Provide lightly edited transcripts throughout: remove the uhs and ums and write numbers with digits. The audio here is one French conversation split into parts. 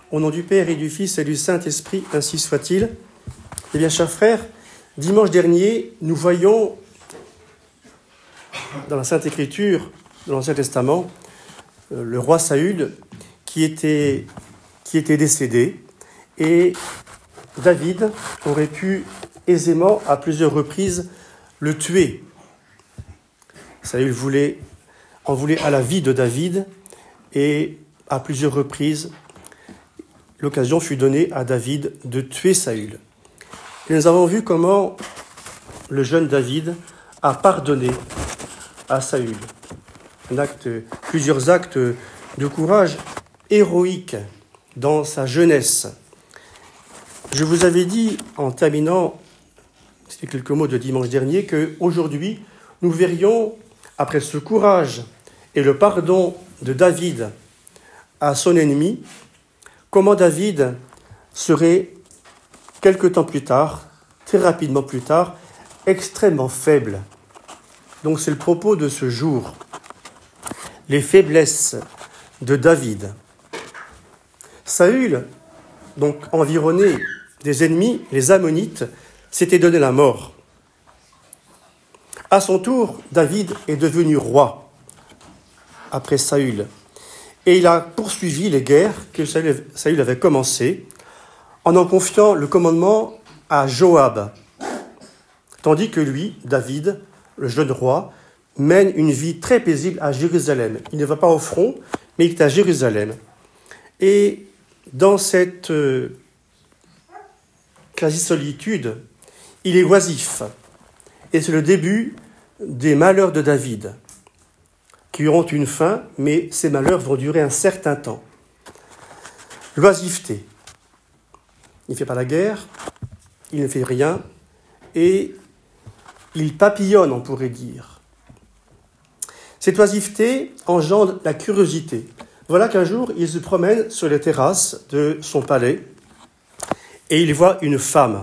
Au nom du Père et du Fils et du Saint-Esprit, ainsi soit-il. Eh bien, chers frères, dimanche dernier, nous voyons dans la Sainte Écriture de l'Ancien Testament le roi Saül qui était décédé, et David aurait pu aisément, à plusieurs reprises, le tuer. Saül en voulait à la vie de David, et à plusieurs reprises, l'occasion fut donnée à David de tuer Saül. Et nous avons vu comment le jeune David a pardonné à Saül. Plusieurs actes de courage héroïque dans sa jeunesse. Je vous avais dit, en terminant ces quelques mots de dimanche dernier, qu'aujourd'hui, nous verrions, après ce courage et le pardon de David à son ennemi, comment David serait, quelque temps plus tard, très rapidement plus tard, extrêmement faible. Donc c'est le propos de ce jour. Les faiblesses de David. Saül, donc environné des ennemis, les Ammonites, s'était donné la mort. À son tour, David est devenu roi après Saül. Et il a poursuivi les guerres que Saül avait commencées en confiant le commandement à Joab. Tandis que lui, David, le jeune roi, mène une vie très paisible à Jérusalem. Il ne va pas au front, mais il est à Jérusalem. Et dans cette quasi-solitude, il est oisif. Et c'est le début des malheurs de David, qui auront une fin, mais ces malheurs vont durer un certain temps. L'oisiveté. Il ne fait pas la guerre, il ne fait rien, et il papillonne, on pourrait dire. Cette oisiveté engendre la curiosité. Voilà qu'un jour, il se promène sur les terrasses de son palais, et il voit une femme.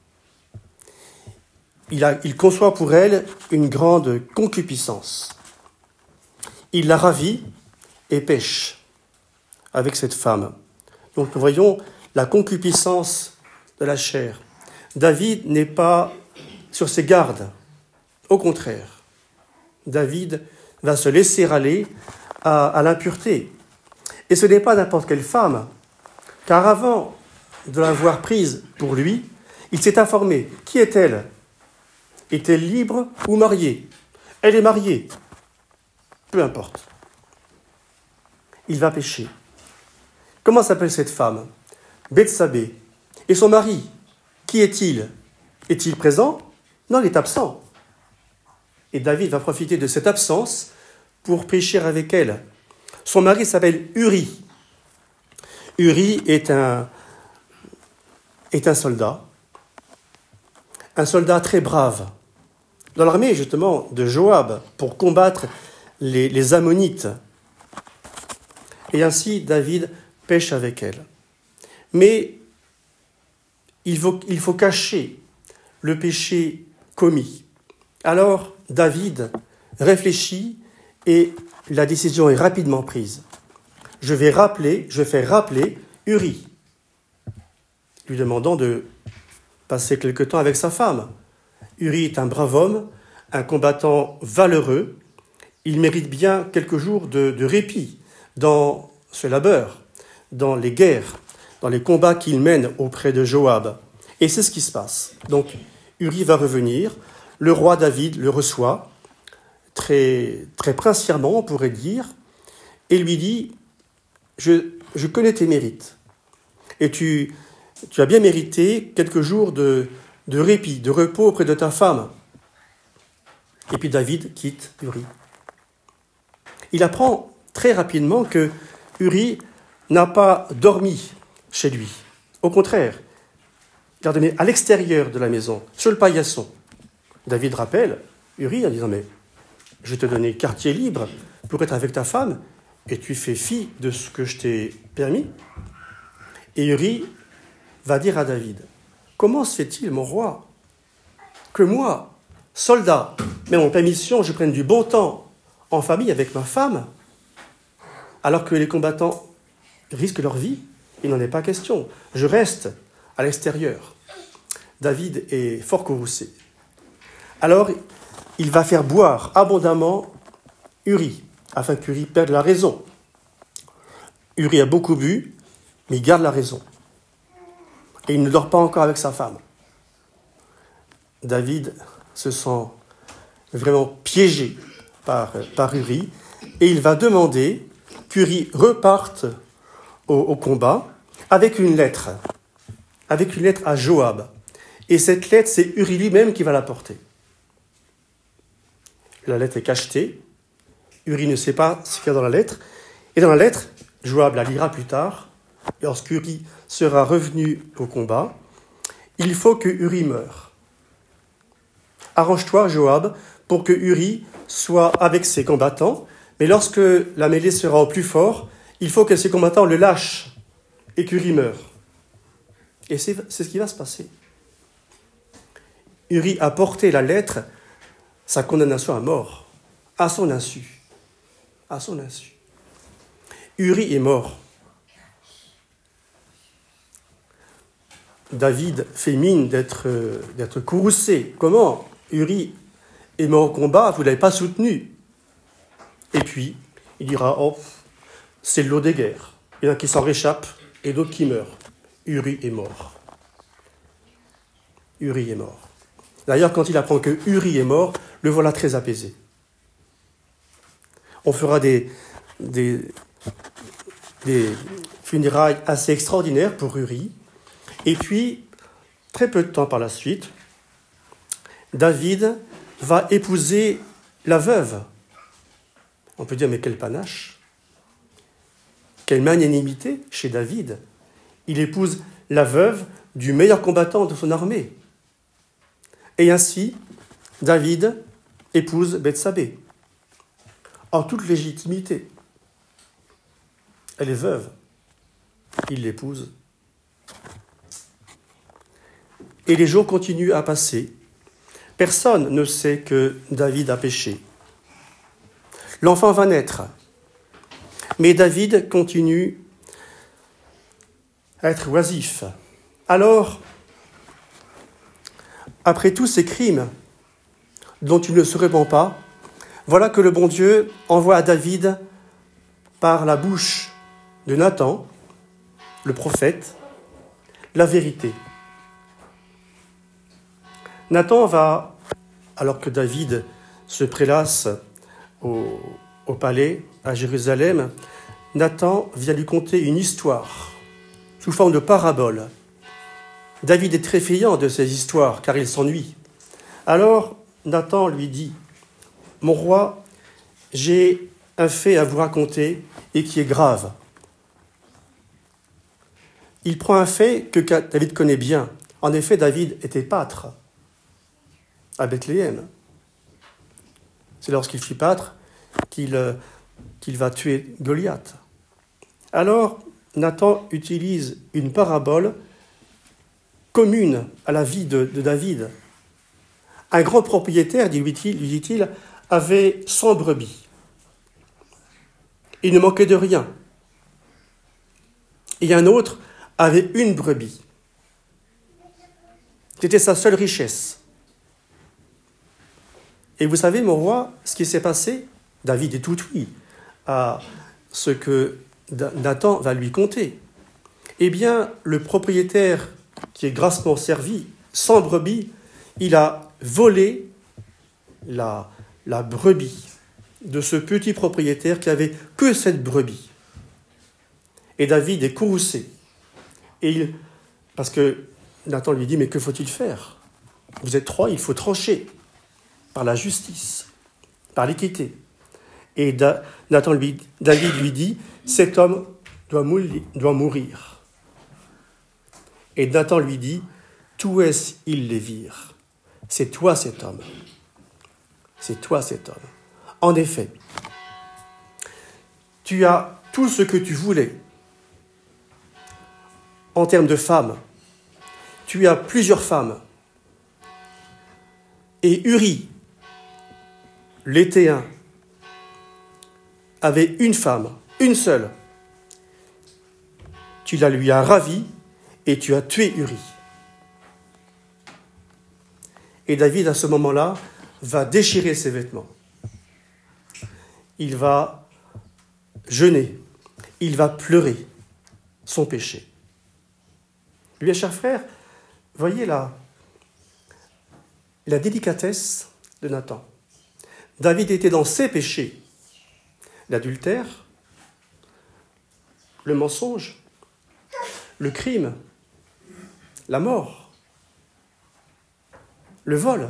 Il conçoit pour elle une grande concupiscence. Il la ravit et pêche avec cette femme. Donc nous voyons la concupiscence de la chair. David n'est pas sur ses gardes. Au contraire, David va se laisser aller à l'impureté. Et ce n'est pas n'importe quelle femme, car avant de l'avoir prise pour lui, il s'est informé. Qui est-elle ? Est-elle libre ou mariée ? Elle est mariée. Peu importe. Il va pécher. Comment s'appelle cette femme ? Bethsabée. Et son mari, qui est-il ? Est-il présent ? Non, il est absent. Et David va profiter de cette absence pour pécher avec elle. Son mari s'appelle Uri. Uri est un soldat très brave, dans l'armée justement de Joab, pour combattre les Ammonites. Et ainsi, David pêche avec elle. Mais il faut cacher le péché commis. Alors, David réfléchit et la décision est rapidement prise. Je vais faire rappeler Uri, lui demandant de passer quelque temps avec sa femme. Uri est un brave homme, un combattant valeureux. Il mérite bien quelques jours de répit dans ce labeur, dans les guerres, dans les combats qu'il mène auprès de Joab. Et c'est ce qui se passe. Donc, Uri va revenir. Le roi David le reçoit, très, très princièrement, on pourrait dire, et lui dit « Je connais tes mérites, et tu as bien mérité quelques jours de répit, de repos auprès de ta femme. » Et puis David quitte Uri. Il apprend très rapidement que Uri n'a pas dormi chez lui. Au contraire, il a dormi à l'extérieur de la maison, sur le paillasson. David rappelle Uri en disant « Mais je te donnais quartier libre pour être avec ta femme, et tu fais fi de ce que je t'ai permis. » Et Uri va dire à David « Comment se fait-il, mon roi, que moi, soldat, même en permission, je prenne du bon temps en famille avec ma femme, alors que les combattants risquent leur vie Il n'en est pas question. Je reste à l'extérieur. David est fort courroucé. Alors, il va faire boire abondamment Uri, afin qu'Uri perde la raison. Uri a beaucoup bu, mais il garde la raison. Et il ne dort pas encore avec sa femme. David se sent vraiment piégé par Uri, et il va demander qu'Uri reparte au combat avec une lettre à Joab. Et cette lettre, c'est Uri lui-même qui va la porter. La lettre est cachetée. Uri ne sait pas ce qu'il y a dans la lettre. Et dans la lettre, Joab la lira plus tard. Lorsqu'Uri sera revenu au combat, il faut que Uri meure. Arrange-toi, Joab, pour que Uri soit avec ses combattants. Mais lorsque la mêlée sera au plus fort, il faut que ses combattants le lâchent et qu'Uri meure. Et c'est ce qui va se passer. Uri a porté la lettre, sa condamnation à mort, à son insu. À son insu. Uri est mort. David fait mine d'être courroucé. Comment ? Uri est mort au combat, vous ne l'avez pas soutenu. Et puis, il dira, oh, c'est le lot des guerres. Il y en a qui s'en réchappent et d'autres qui meurent. Uri est mort. Uri est mort. D'ailleurs, quand il apprend que Uri est mort, le voilà très apaisé. On fera des funérailles assez extraordinaires pour Uri. Et puis, très peu de temps par la suite, David va épouser la veuve. On peut dire, mais quel panache, quelle magnanimité chez David. Il épouse la veuve du meilleur combattant de son armée. Et ainsi, David épouse Bethsabée, en toute légitimité. Elle est veuve, il l'épouse. Et les jours continuent à passer. Personne ne sait que David a péché. L'enfant va naître, mais David continue à être oisif. Alors, après tous ces crimes dont il ne se repent pas, voilà que le bon Dieu envoie à David, par la bouche de Nathan, le prophète, la vérité. Nathan va, alors que David se prélasse au palais à Jérusalem, Nathan vient lui conter une histoire sous forme de parabole. David est très friand de ces histoires, car il s'ennuie. Alors, Nathan lui dit, « Mon roi, j'ai un fait à vous raconter et qui est grave. » Il prend un fait que David connaît bien. En effet, David était pâtre à Bethléem. C'est lorsqu'il fut pâtre qu'il va tuer Goliath. Alors, Nathan utilise une parabole commune à la vie de David. Un grand propriétaire, lui dit-il, avait 100 brebis. Il ne manquait de rien. Et un autre avait une brebis. C'était sa seule richesse. Et vous savez, mon roi, ce qui s'est passé, David est tout oui à ce que Nathan va lui conter. Eh bien, le propriétaire qui est grassement servi, sans brebis, il a volé la brebis de ce petit propriétaire qui avait que cette brebis. Et David est courroucé. Parce que Nathan lui dit, mais que faut-il faire ? Vous êtes 3, il faut trancher par la justice, par l'équité. Et David lui dit, cet homme doit mourir. Et Nathan lui dit, tout est il les vire. C'est toi cet homme. C'est toi cet homme. En effet, tu as tout ce que tu voulais en termes de femmes. Tu as plusieurs femmes. Et Uri, l'Héthéen, avait une femme, une seule. tu la lui as ravie et tu as tué Uri. Et David, à ce moment-là, va déchirer ses vêtements. Il va jeûner. Il va pleurer son péché. Eh bien, chers frères, voyez la délicatesse de Nathan. David était dans ses péchés. L'adultère, le mensonge, le crime, la mort, le vol,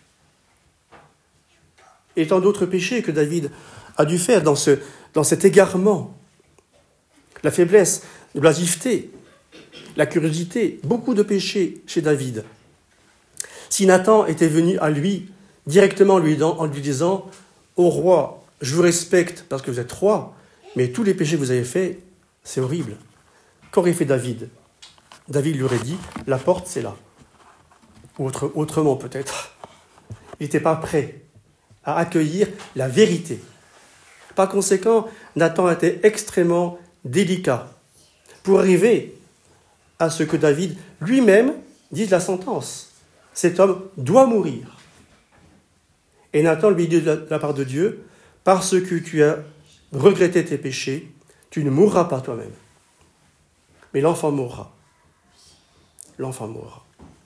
et tant d'autres péchés que David a dû faire dans cet égarement. La faiblesse, l'oisiveté, la curiosité, beaucoup de péchés chez David. Si Nathan était venu à lui, directement en lui disant « Ô roi, je vous respecte parce que vous êtes roi, mais tous les péchés que vous avez faits, c'est horrible. » Qu'aurait fait David ? David lui aurait dit « La porte, c'est là. » Ou autrement peut-être. Il n'était pas prêt à accueillir la vérité. Par conséquent, Nathan était extrêmement délicat pour arriver à ce que David lui-même dise la sentence. Cet homme doit mourir. Et Nathan lui dit de la part de Dieu, parce que tu as regretté tes péchés, tu ne mourras pas toi-même. Mais l'enfant mourra. L'enfant mourra.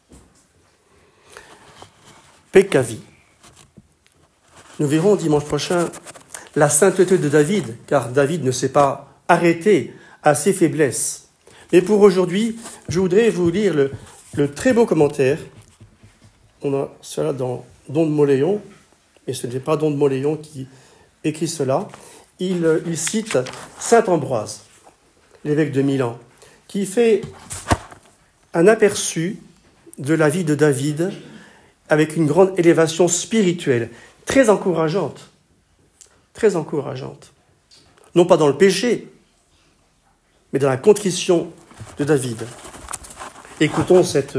Pekkavi. Nous verrons dimanche prochain la sainteté de David, car David ne s'est pas arrêté à ses faiblesses. Mais pour aujourd'hui, je voudrais vous lire le très beau commentaire. On a cela dans Don de Moléon, mais ce n'est pas Don de Moléon qui écrit cela. Il cite saint Ambroise, l'évêque de Milan, qui fait un aperçu de la vie de David avec une grande élévation spirituelle, très encourageante. Très encourageante. Non pas dans le péché, mais dans la contrition de David. Écoutons cette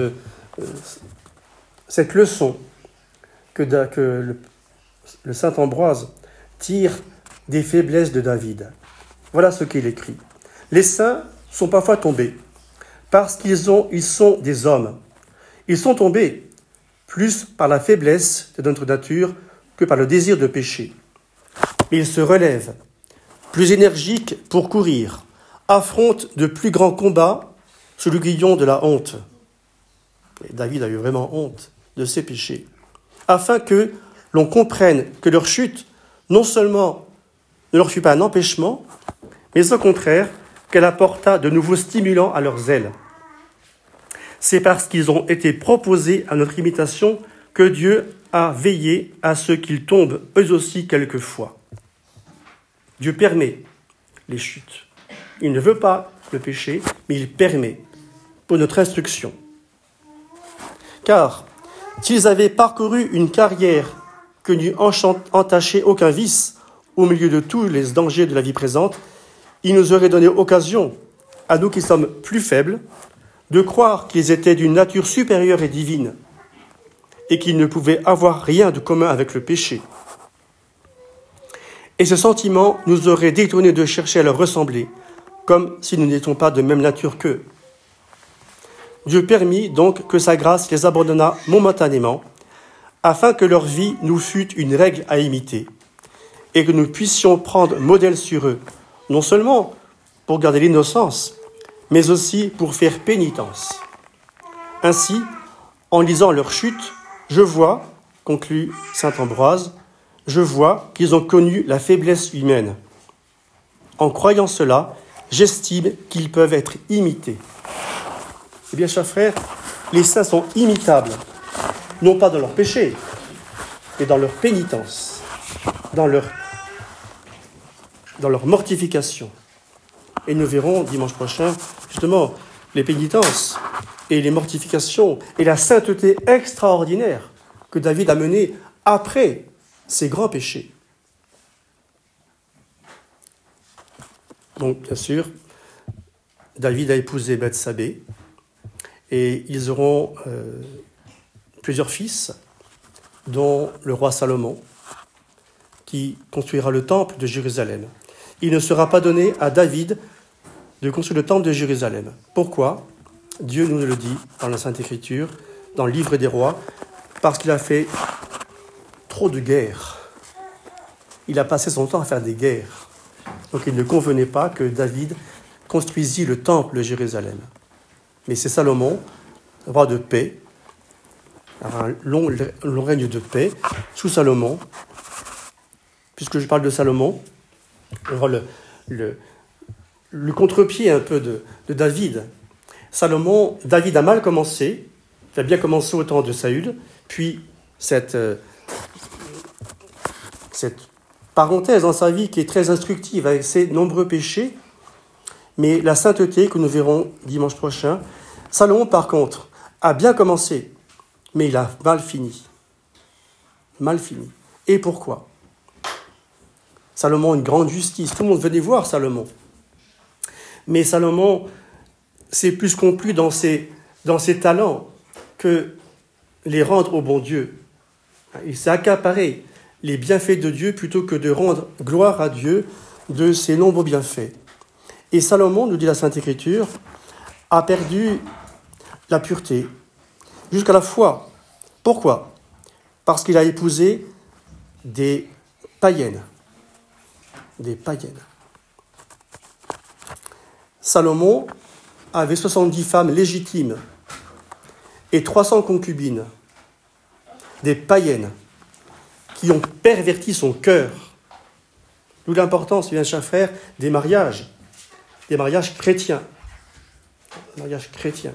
leçon que le saint Ambroise tire des faiblesses de David. Voilà ce qu'il écrit. Les saints sont parfois tombés parce qu'ils sont des hommes. Ils sont tombés plus par la faiblesse de notre nature que par le désir de péché. Mais ils se relèvent, plus énergiques pour courir, affrontent de plus grands combats sous le guidon de la honte. Et David a eu vraiment honte de ses péchés, afin que l'on comprenne que leur chute, non seulement ne leur fut pas un empêchement, mais au contraire, qu'elle apporta de nouveaux stimulants à leurs ailes. C'est parce qu'ils ont été proposés à notre imitation que Dieu a veillé à ce qu'ils tombent eux aussi quelquefois. Dieu permet les chutes. Il ne veut pas le péché, mais il permet pour notre instruction. Car s'ils avaient parcouru une carrière que n'eût entaché aucun vice au milieu de tous les dangers de la vie présente, ils nous auraient donné occasion, à nous qui sommes plus faibles, de croire qu'ils étaient d'une nature supérieure et divine, et qu'ils ne pouvaient avoir rien de commun avec le péché. Et ce sentiment nous aurait détournés de chercher à leur ressembler, comme si nous n'étions pas de même nature qu'eux. Dieu permit donc que sa grâce les abandonnât momentanément, afin que leur vie nous fût une règle à imiter, et que nous puissions prendre modèle sur eux, non seulement pour garder l'innocence, mais aussi pour faire pénitence. Ainsi, en lisant leur chute, je vois, conclut saint Ambroise, je vois qu'ils ont connu la faiblesse humaine. En croyant cela, j'estime qu'ils peuvent être imités. Eh bien, chers frères, les saints sont imitables, non pas dans leur péché, mais dans leur pénitence, dans leur mortification. Et nous verrons dimanche prochain, justement, les pénitences et les mortifications et la sainteté extraordinaire que David a menée après ses grands péchés. Donc, bien sûr, David a épousé Bethsabée et ils auront plusieurs fils, dont le roi Salomon, qui construira le temple de Jérusalem. Il ne sera pas donné à David de construire le temple de Jérusalem. Pourquoi? Dieu nous le dit dans la Sainte Écriture, dans le livre des rois, parce qu'il a fait trop de guerres. Il a passé son temps à faire des guerres. Donc il ne convenait pas que David construisit le temple de Jérusalem. Mais c'est Salomon, roi de paix, un long règne de paix, sous Salomon. Puisque je parle de Salomon, on voit le contre-pied un peu de David. David a mal commencé, il a bien commencé au temps de Saül, puis cette parenthèse dans sa vie qui est très instructive avec ses nombreux péchés, mais la sainteté que nous verrons dimanche prochain. Salomon, par contre, a bien commencé, mais il a mal fini. Mal fini. Et pourquoi? Salomon, une grande justice. Tout le monde venait voir Salomon. Mais Salomon s'est plus complu dans ses talents que les rendre au bon Dieu. Il s'est accaparé les bienfaits de Dieu plutôt que de rendre gloire à Dieu de ses nombreux bienfaits. Et Salomon, nous dit la Sainte Écriture, a perdu la pureté jusqu'à la foi. Pourquoi? Parce qu'il a épousé des païennes. Des païennes. Salomon avait 70 femmes légitimes et 300 concubines, des païennes, qui ont perverti son cœur. D'où l'importance, bien chers frères, des mariages chrétiens. Mariage chrétien.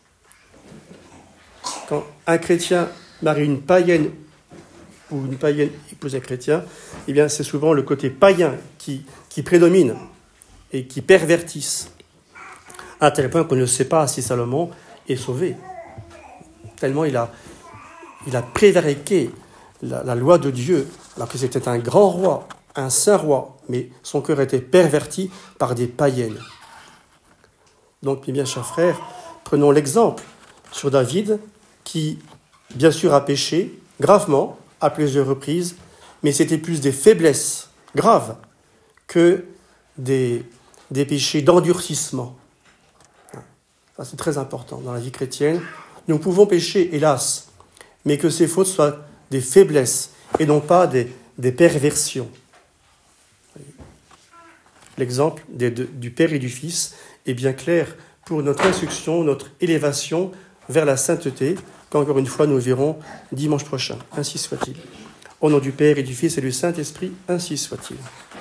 Quand un chrétien marie une païenne ou une païenne épouse un chrétien, eh bien c'est souvent le côté païen qui prédomine et qui pervertisse, à tel point qu'on ne sait pas si Salomon est sauvé. Tellement il a prévariqué la loi de Dieu, alors que c'était un grand roi, un saint roi, mais son cœur était perverti par des païennes. Donc, mes bien chers frères, prenons l'exemple sur David, qui, bien sûr, a péché gravement, à plusieurs reprises, mais c'était plus des faiblesses graves que des péchés d'endurcissement. Ça, c'est très important dans la vie chrétienne. Nous pouvons pécher, hélas, mais que ces fautes soient des faiblesses et non pas des perversions. L'exemple du Père et du Fils est bien clair pour notre instruction, notre élévation vers la sainteté, qu'encore une fois nous verrons dimanche prochain. Ainsi soit-il. Au nom du Père et du Fils et du Saint-Esprit, ainsi soit-il.